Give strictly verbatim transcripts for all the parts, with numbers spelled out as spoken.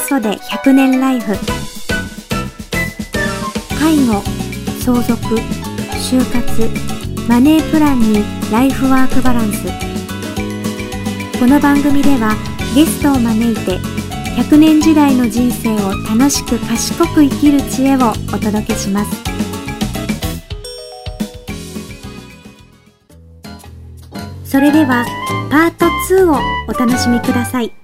そでひゃくねんライフ。介護、相続、就活、マネープランにライフワークバランス。この番組ではゲストを招いてひゃくねん時代の人生を楽しく賢く生きる知恵をお届けします。それではパートツーをお楽しみください。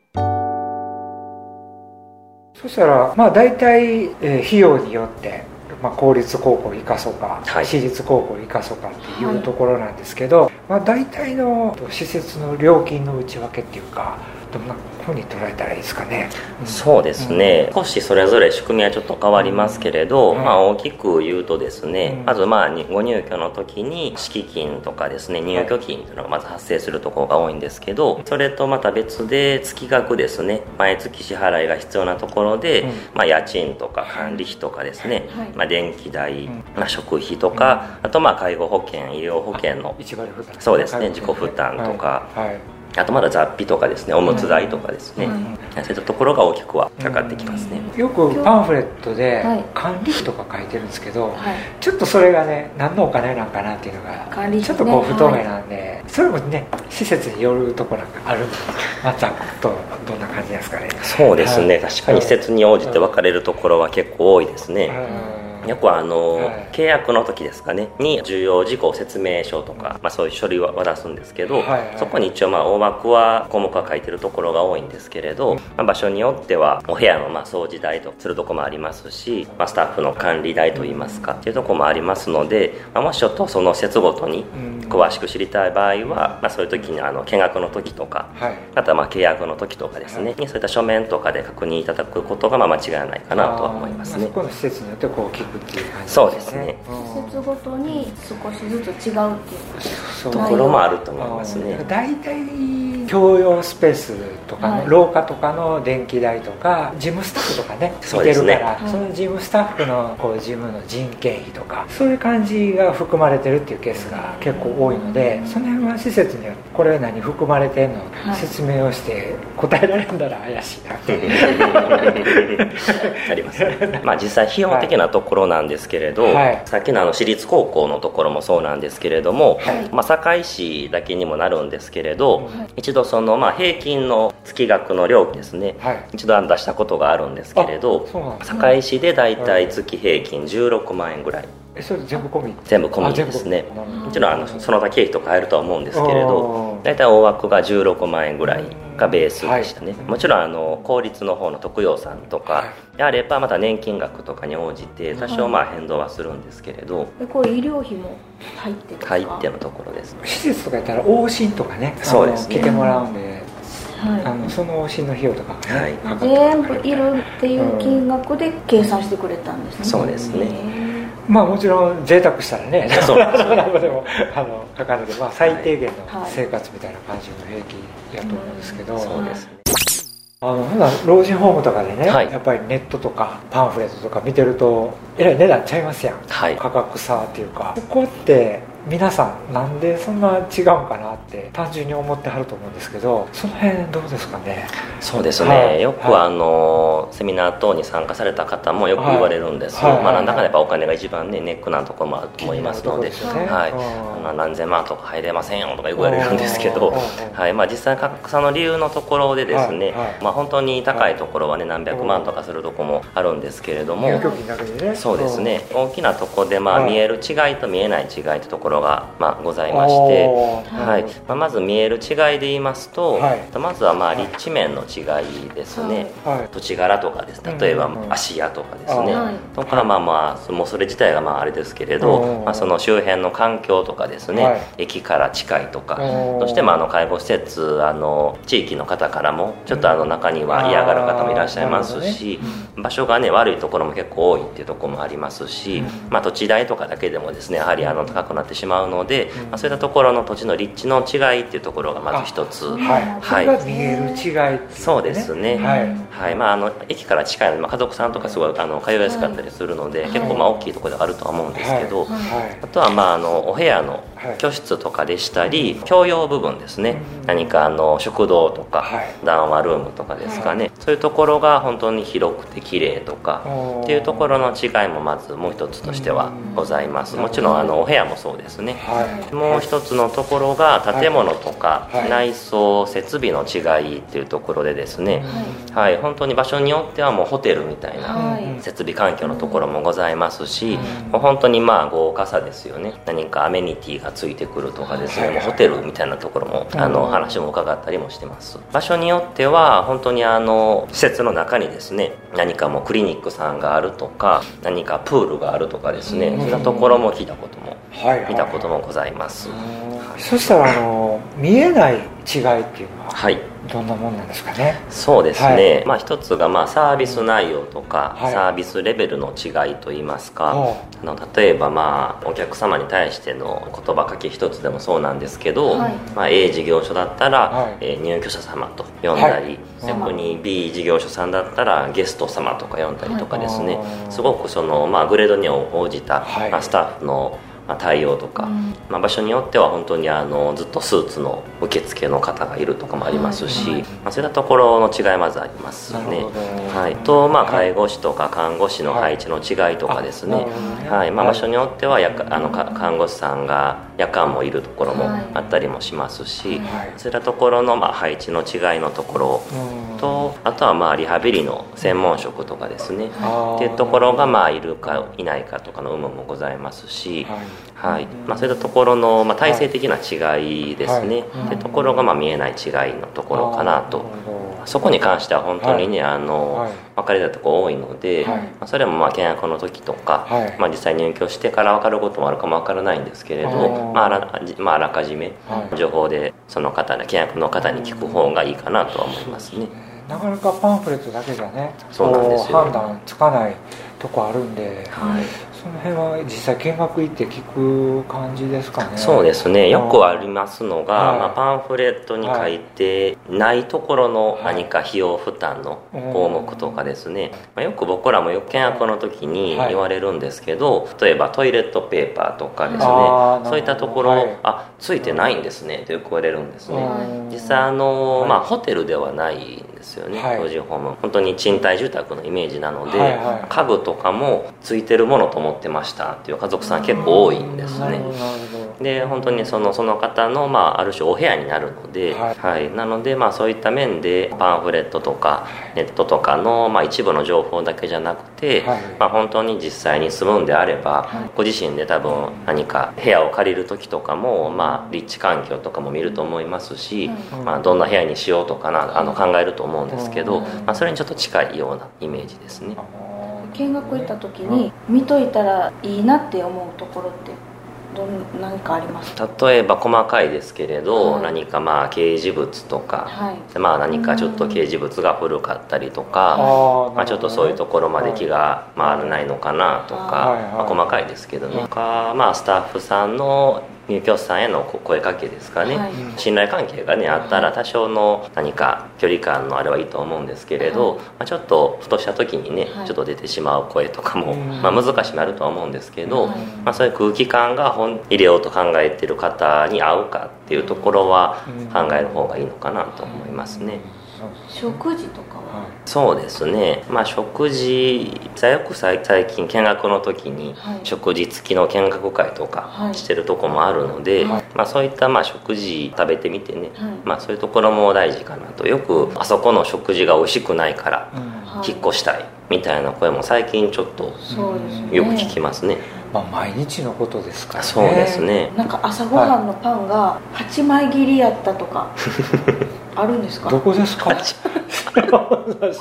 そしたらまあ大体、えー、費用によって、まあ、公立高校を生かそうか、はい、私立高校を生かそうかっていうところなんですけど、はい、まあ、大体の施設の料金の内訳っていうかどんなふうに捉えたらいいですかね。 うん、そうですね、うん、少しそれぞれ仕組みはちょっと変わりますけれど、うん、まあ、大きく言うとですね、うん、まずまあご入居の時に敷金とかですね、入居金というのがまず発生するところが多いんですけど、それとまた別で月額ですね、毎月支払いが必要なところで、うん、まあ、家賃とか管理費とかですね、はい、まあ、電気代、うん、まあ、食費とか、うん、あとまあ介護保険、医療保険の一割負担、 そうですね、自己負担とか、はいはい、あとまだ雑費とかですね、おむつ代とかですね、うん、そういったところが大きくはかかってきますね。 よくパンフレットで管理費とか書いてるんですけど、はい、ちょっとそれがね何のお金なんかなっていうのが、ね、ちょっとこう不透明なんで、はい、それもね施設によるところなんかあるんで、まあ、ざっとどんな感じですかね。 そうですね、はい、確かに施設に応じて分かれるところは結構多いですね。よくあの、はい、契約の時ですかねに重要事項説明書とか、まあ、そういう書類は渡すんですけど、はいはい、そこに一応まあ大枠は項目は書いてるところが多いんですけれど、まあ、場所によってはお部屋のまあ掃除代とするところもありますし、まあ、スタッフの管理代といいますかっていうところもありますので、まあ、もしちょっとその施設ごとに詳しく知りたい場合は、まあ、そういう時にあの見学の時とか、はい、あとはまあ契約の時とかですね、はい、そういった書面とかで確認いただくことがまあ間違いないかなとは思いますね。 そこの施設によってこう聞くっていう感じですね。 そうですね、 施設ごとに少しずつ違うっていうところもあると思いますね。 大体共用スペースとかの、はい、廊下とかの電気代とか事務スタッフとかね見てるから、 そ,、ね、その事務スタッフのこう事務の人件費とかそういう感じが含まれてるっていうケースが結構多いので、その辺は施設によってこれは何含まれてんの、はい、説明をして答えられるんだら怪しいなってありますね。まあ実際費用的なところなんですけれど、はい、さっきのあの私立高校のところもそうなんですけれども、はい、まあ、堺市だけにもなるんですけれど、はい、一度そのまあ平均の月額の料金ですね、はい、一度出したことがあるんですけれど、堺市でだいたい月平均じゅうろくまんえんぐらい、 えそれ全部込み全部込みですね。もちろんあのその他経費とか入るとは思うんですけれど、だいたい大枠がじゅうろくまんえんぐらいがベースでしたね、はい、もちろんあの公立の方の特養さんとかであればまた年金額とかに応じて多少まあ変動はするんですけれど、はい、 これ医療費も入ってですか？ 入ってのところです。 施設とかやったら往診とかね、そうですね、来てもらうんで、はい、あのその往診の費用とかね、はい、 全部いるっていう金額で計算してくれたんですね。 そうですね。 まあもちろん贅沢したらね、そうでもあのかかるので、まあ、最低限の生活みたいな感じの平均やと思うんですけど、はいはい、そうですね。あの普段老人ホームとかでね、はい、やっぱりネットとかパンフレットとか見てるとえらい値段ちゃいますやん、はい、価格差っていうか、ここって皆さんなんでそんな違うんかなって単純に思ってはると思うんですけど、その辺どうですかね。 そうですね、はい、よくあの、はい、セミナー等に参加された方もよく言われるんです、はいはい、まあ、なんだかやっぱお金が一番ねネックなところもあると思いますので、ね、はい、あの何千万とか入れませんよとか言われるんですけど、はい、まあ、実際価格差の理由のところでですね、はいはい、まあ、本当に高いところはね何百万とかするところもあるんですけれども、 入居金だけでね、 そうですね、大きなところでまあ見える違いと見えない違いというところがまあございまして、はい、まあ、まず見える違いで言いますと、はい、まずはまあ立地面の違いですね、はい、土地柄とかです、例えば芦屋とかですね、はい、とかまあまあもうそれ自体がまああれですけれど、まあ、その周辺の環境とかですね、はい、駅から近いとか、そしてまああの介護施設、あの地域の方からもちょっとあの中には嫌がる方もいらっしゃいますし、ね、場所がね悪いところも結構多いっていうところもありますし、まあ、土地代とかだけでもですねやはりあの高くなってしまうので、まあ、そういったところの土地の立地の違いっていうところがまず一つ、 はい、はい、それが見える違いっていう、ね、 そうですね、はい、はい、まあ、あの駅から近いので、まあ、家族さんとかすごいあの通いやすかったりするので、はい、結構まあ大きいところであるとは思うんですけど、はいはい、あとはまああのお部屋の居室とかでしたり、共用部分ですね、何かあの食堂とか、談話ルームとかですかね、そういうところが本当に広くて綺麗とかっていうところの違いもまずもう一つとしてはございます。もちろんあのお部屋もそうですね、もう一つのところが建物とか内装設備の違いっていうところでですね、はい、本当に場所によってはもうホテルみたいな設備環境のところもございますし、もう本当にまあ豪華さですよね。何かアメニティがついてくるとかですね、もうホテルみたいなところもあの話も伺ったりもしてます。場所によっては本当にあの施設の中にですね、何かもうクリニックさんがあるとか、何かプールがあるとかですね、そういったところも聞いたことも見たこともございます。 そしたらあの見えない違いっていうのは、 はい、 どんなもんなんですかね。 そうですね、はい、まあ、一つがまあサービス内容とか、はい、サービスレベルの違いといいますか、はい、あの例えばまあお客様に対しての言葉かけ一つでもそうなんですけど、はい、まあ、A 事業所だったら、はい、えー、入居者様と呼んだり、はい、逆に B 事業所さんだったらゲスト様とか呼んだりとかですね、はい、すごくその、まあ、グレードに応じた、はい、まあ、スタッフのまあ、対応とか、うん、まあ、場所によっては本当にあのずっとスーツの受付の方がいるとかもありますし、はいはい、まあ、そういったところの違いまずありますね。はい、と、まあ、介護士とか看護師の配置の違いとかですね、はい、まあ、場所によってはやかあの看護師さんが夜間もいるところもあったりもしますし、はい、そういったところのまあ配置の違いのところと、あとはまあリハビリの専門職とかですね、っていうところがまあいるかいないかとかの有無もございますし、はい、まあ、そういったところの、まあ、体制的な違いですね、はい、っていうところがまあ見えない違いのところかなと。そこに関しては本当にね、はい、あの、はい、分かれたところ多いので、はい、まあ、それもまあ契約の時とか、はい、まあ、実際入居してから分かることもあるかも分からないんですけれど、まあ、あらまあ、あらかじめ情報でその方契約の方に聞く方がいいかなとは思いますね。 なかなかパンフレットだけじゃね、そうなんですよ、判断つかないとこあるんで、はい、その辺は実際見学行って聞く感じですかね。 そうですね、よくありますのが、はい、まあ、パンフレットに書いてないところの何か費用負担の項目とかですね、はい、まあ、よく僕らも見学の時に言われるんですけど、例えばトイレットペーパーとかですね、そういったところ、はい、あ、ついてないんですねとよく言われるんですね。実際あの、はい、まあ、ホテルではないんですよね、はい、老人ホーム本当に賃貸住宅のイメージなので、はいはい、家具とかもついてるものと思ってましたっていう家族さん結構多いんですね。で本当にそのその方の、まあ、ある種お部屋になるので、はいはい、なので、まあ、そういった面でパンフレットとかネットとかの、まあ、一部の情報だけじゃなくて、はい、まあ、本当に実際に住むんであれば、はい、ご自身で多分何か部屋を借りる時とかも、まあ、立地環境とかも見ると思いますし、はい、まあ、どんな部屋にしようとかなあの考えると思うんですけど、まあ、それにちょっと近いようなイメージですね。 見学行った時に見といたらいいなって思うところってど何かありますか？ 例えば細かいですけれど、はい、何かまあ掲示物とか、はい、まあ、何かちょっと掲示物が古かったりとか、まあ、ちょっとそういうところまで気が回らないのかなとか、はい、まあ、細かいですけどね、はい、かまあ、スタッフさんの入居者さんへの声かけですかね、はい、信頼関係が、ね、あったら多少の何か距離感のあれはいいと思うんですけれど、はい、まあ、ちょっとふとした時にね、はい、ちょっと出てしまう声とかも、まあ、難しくなるとは思うんですけど、はい、まあ、そういう空気感が本入れようと考えている方に合うかっていうところは考える方がいいのかなと思いますね。 食事とかは？ そうですね、まあ、食事よく最近見学の時に食事付きの見学会とかしてるとこもあるので、はい、まあ、そういったまあ食事食べてみてね、はい、まあ、そういうところも大事かなと。よくあそこの食事が美味しくないから引っ越したいみたいな声も最近ちょっとよく聞きますね。 まあ、毎日のことですからね。 そうですね。 なんか朝ごはんのパンがはちまい切りやったとかあるんですか？ どこですか？知らないです。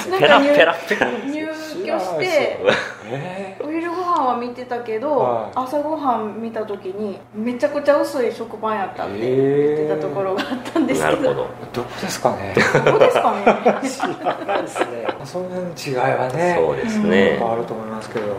ペラペラペラ入居してお昼ご飯は見てたけど、はい、朝ごはん見た時にめちゃくちゃ薄い食パンやったって言ってたところがあったんですけど、 なるほど。 どこですかね？ どこですかね？ 知らないですね。その辺の違いはね、 そうですね、 変わると思いますけど。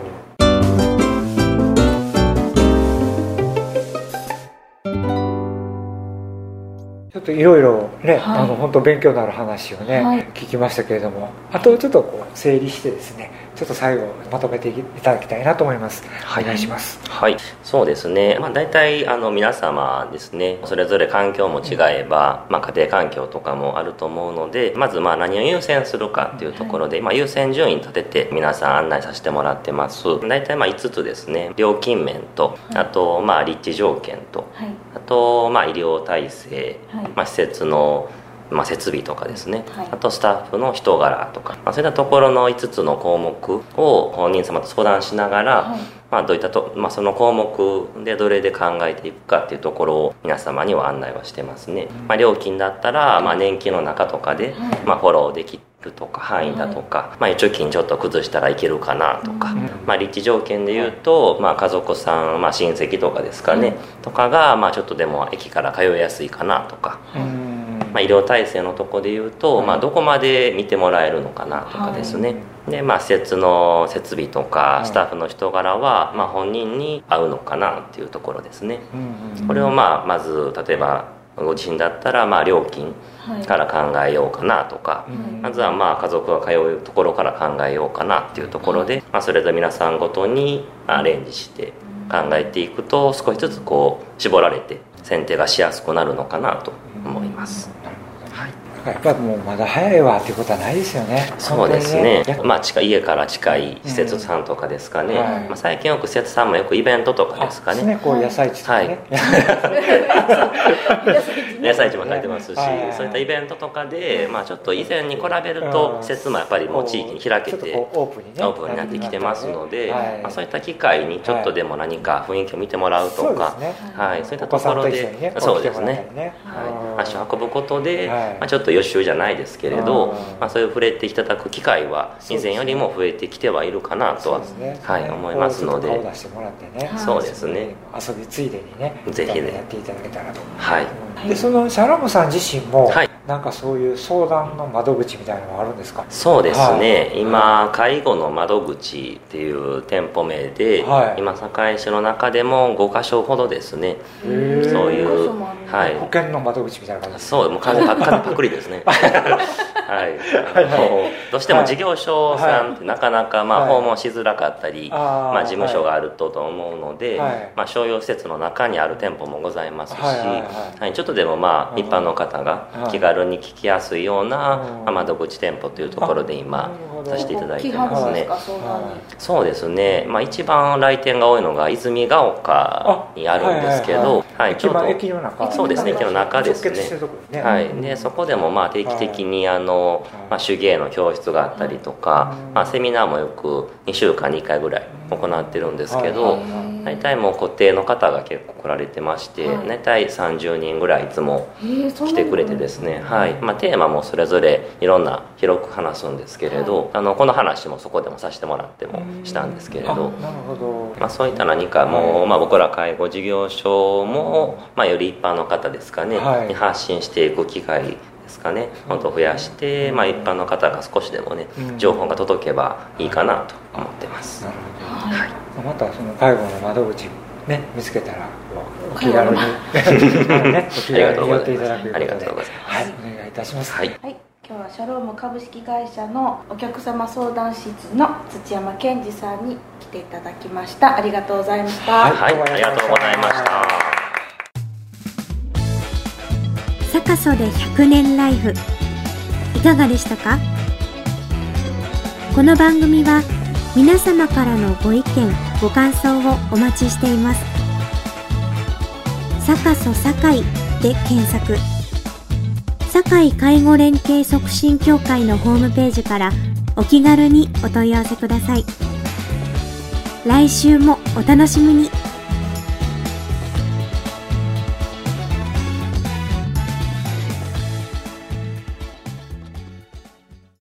ちょっといろいろね、はい、あの本当勉強になる話をね、はい、聞きましたけれども、あとちょっとこう整理してですね、ちょっと最後まとめていただきたいなと思います。はい、お願いします。 はい、そうですね、まあ、大体あの皆様ですね、それぞれ環境も違えば、うん、まあ、家庭環境とかもあると思うので、まずまあ何を優先するかっていうところで、はい、まあ、優先順位立てて皆さん案内させてもらってます。大体まあいつつですね、料金面と、あとまあ立地条件と、はい、あとまあ医療体制、はい、まあ、施設のまあ、設備とかですね、はい、あとスタッフの人柄とか、まあ、そういったところのいつつの項目を本人様と相談しながら、はい、まあ、どういったと、まあ、その項目でどれで考えていくかっていうところを皆様には案内はしてますね。まあ、料金だったら、まあ、年金の中とかで、まあ、フォローできるとか範囲だとか、はい、まあ、預貯金ちょっと崩したらいけるかなとか、まあ、立地条件でいうと、まあ、家族さん、まあ、親戚とかですかね、とかが、まあ、ちょっとでも駅から通いやすいかなとか、まあ、医療体制のとこでいうと、まあ、どこまで見てもらえるのかなとかですね、はい、で、まあ、施設の設備とかスタッフの人柄は、まあ、本人に合うのかなっていうところですね。これを、まあ、まず例えばご自身だったら、まあ、料金から考えようかなとか、はい、まずはまあ家族が通うところから考えようかなっていうところで、まあ、それぞれ皆さんごとにアレンジして考えていくと、少しずつこう絞られて選定がしやすくなるのかなと思います。はい、 やっぱりもうまだ早いわっていうことはないですよね。 そうですね、まあ、近い家から近い施設さんとかですかね、うん、はい、まあ、最近よく施設さんもよくイベントとかですかね、 ね、こう野菜市とかね、 はい、野菜市も書いてますし、はいはい、そういったイベントとかで、まあ、ちょっと以前に比べると施設もやっぱりもう地域に開けてオープンに、ね、オープンになってきてますので、はい、まあ、そういった機会にちょっとでも何か雰囲気を見てもらうとか、はい、はい、そういったところで、ね、そうですね、はい、足を運ぶことで、はい、まあ、ちょっと予習じゃないですけれど、まあ、そういう触れていただく機会は以前よりも増えてきてはいるかなとは、ね、はい、思いますので、 顔出してもらってね、 そうですね、 遊びついでにね、 ぜひねやっていただけたらと思います。 はい、 でそのシャロムさん自身も、はい、なんかそういう相談の窓口みたいなのがあるんですか？ そうですね、はい、今介護の窓口っていう店舗名で、はい、今堺市の中でもごかしょほどですね、そういう、 はい、保険の窓口みたいな感じですか？ そう、もう完全パクリですねはい、あの、はい、どうしても事業所さんってなかなか、まあ、訪問しづらかったり、はい、まあ、事務所があると思うので、はい、まあ、商用施設の中にある店舗もございますし、はいはいはいはい、ちょっとでも、まあ、一般の方が気軽に聞きやすいような、はい、まあ、窓口店舗というところで今させていただいてますね。そうですね、まあ、一番来店が多いのが泉ヶ丘にあるんですけど、はい、ちょっと駅の中、 そうですね、駅の中ですね、はい、でそこでもまあ定期的にあの、まあ、手芸の教室があったりとか、まあ、セミナーもよくにしゅうかんにいっかいぐらい行ってるんですけど、大体もう固定の方が結構来られてまして、大体さんじゅうにんぐらいいつも来てくれてですね、はい、まあ、テーマもそれぞれいろんな広く話すんですけれど、あのこの話もそこでもさせてもらってもしたんですけれど、まあ、そういった何かもう、まあ、僕ら介護事業所も、まあ、より一般の方ですかね、はい、に発信していく機会ですかね、本当増やして、まあ、一般の方が少しでもね、情報が届けばいいかなと思ってます。なるほど、はい、またその介護の窓口ね、見つけたらお気軽に、ね、お気軽に寄っていただくということで、ありがとうございます。はい、お願いいたします。はい、はい、今日はシャローム株式会社のお客様相談室の土山健二さんに来ていただきました。ありがとうございました。 はい、はい、ありがとうございました。 サカソでひゃくねんライフいかがでしたか？この番組は皆様からのご意見ご感想をお待ちしています。サカソ堺で検索、堺介護連携促進協会のホームページからお気軽にお問い合わせください。来週もお楽しみに。